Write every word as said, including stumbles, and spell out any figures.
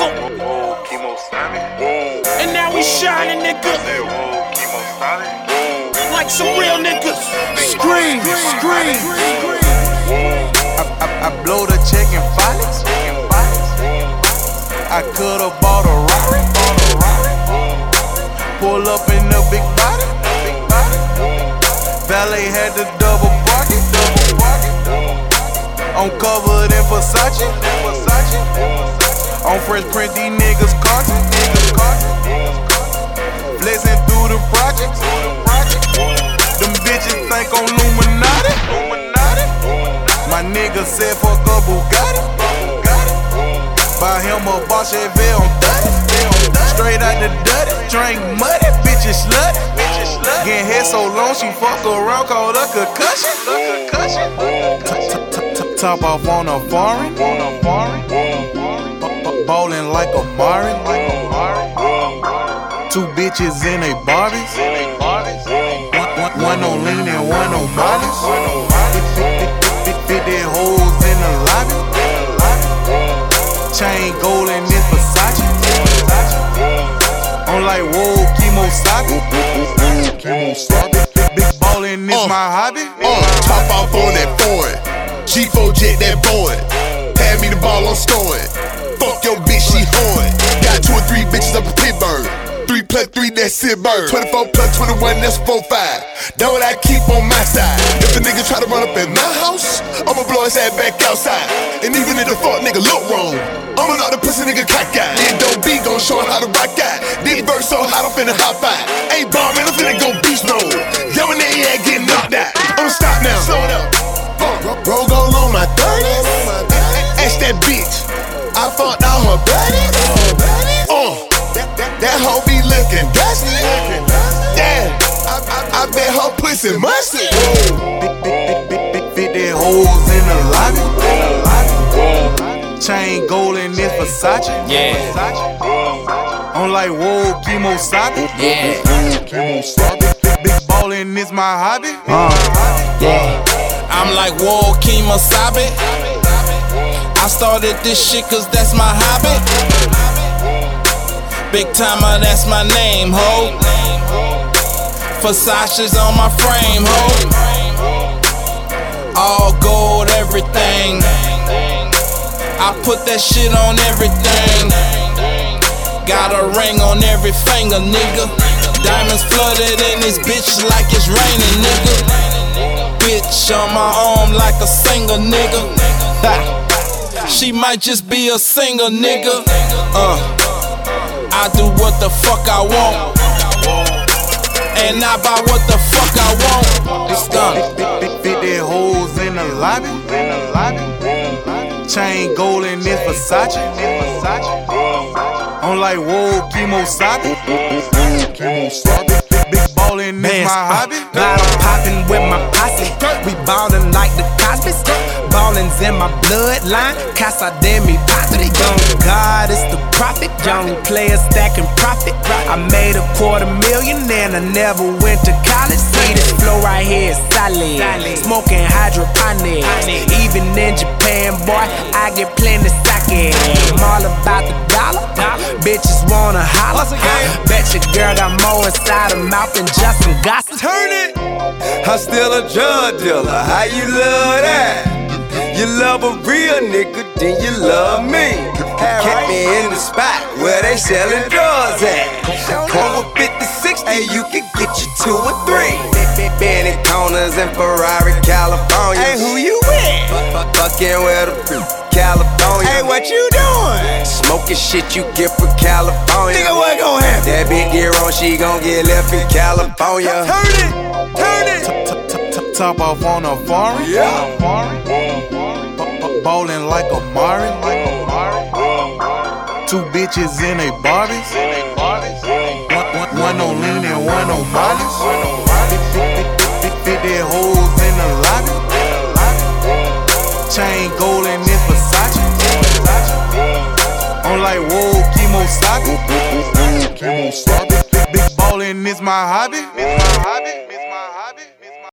nigga. And now we shining, nigga. Like some real niggas. Scream, scream. I, I, I blow the check and file it. I could've bought a Rari. Pull up in the big body. Valet had the double pocket. I'm covered in Versace. On Fresh Print, these niggas carton. Flexing through the projects. Them bitches think I'm Illuminati. My nigga said fuck a Bugatti. Buy him a Boss Chevy on thirty. Straight out the dirty. Drink muddy, bitches slutty. Getting head so long she fuck around, called a concussion. Top off on a foreign. Ballin' like a Mari. Two bitches in a Barbies. One on lean and one on Molly. Fifty hoes in the lobby. Chain gold and this Versace. I'm like, whoa, Kimosabi. Big ballin' is uh, my hobby. Uh, top off on that foreign. G four jet that Boeing. Hand me the ball, I'm scoring. Fuck your bitch, she horn. Got two or three bitches up in Pittsburgh. Three plus three, that's it bird. twenty-four plus twenty-one, that's four five. That what I keep on my side. If a nigga try to run up in my house, I'ma blow his ass back outside. And even if the fuck nigga look wrong, I'ma knock the pussy nigga cockeyed. Then don't be gon' show him how to rock out. This verse so hot, I'm finna hop out. Ain't bombing, I'm finna go beast mode. Yo, when they ain't getting knocked out. I'ma stop now. Slow it up. Uh, bro, go on my thirties. Ask that bitch. I fucked all her buddies. Uh, that, that, that hoe be looking dusty. Damn, I, I, I bet her pussy musty. Big, big, big, big, fifty hoes in the lobby. Chain gold and this Versace. Yeah. I'm like, whoa, Kimosabi. Yeah. Big ballin' is my hobby. Uh, yeah. I'm like, whoa, Kimosabi. I started this shit cause that's my hobby. Big timer, that's my name, ho. Versace's on my frame, ho. All gold, everything. I put that shit on everything. Got a ring on every finger, nigga. Diamonds flooded in this bitch like it's raining, nigga. Bitch on my arm like a singer, nigga. Ha. She might just be a singer, nigga. Uh, I do what the fuck I want, and I buy what the fuck I want. It's done. fifty hoes in the lobby. Chain gold and this Versace. I'm like, whoa, Kimosabi. Big ballin' is my hobby. Bottle poppin' with my posse. We ballin' like the Cosby's. Ballin's in my bloodline. Casa de mi padre. Young God is the prophet. Young player stacking profit. I made a quarter million and I never went to college. See this flow right here is solid. Smoking hydroponics. Even in Japan, boy, I get plenty sake. I'm all about the dollar. Bitches wanna holler. Bet your girl got more inside her mouth than just some gossip. Turn it! I'm still a drug dealer. How you love that? You love a real nigga, then you love me. Kept me in the spot where they selling drugs at. Come with fifty, sixty, you can get you two or three. Benny Corners in Ferrari, California. Hey, who you with? Fucking with a California. Hey, what you doing? Smoking shit you get from California. Nigga, what gon' happen? That big gear on, she gon' get left in California. Turn it, turn it. Top off on a foreign. Yeah. Ballin' like a Mari. Two bitches in a Barbies. One on lean and one on Molly. Fifty hoes in the lobby. Chain gold and this Versace. I'm like, whoa, Kimosabi. Big ballin' is my hobby.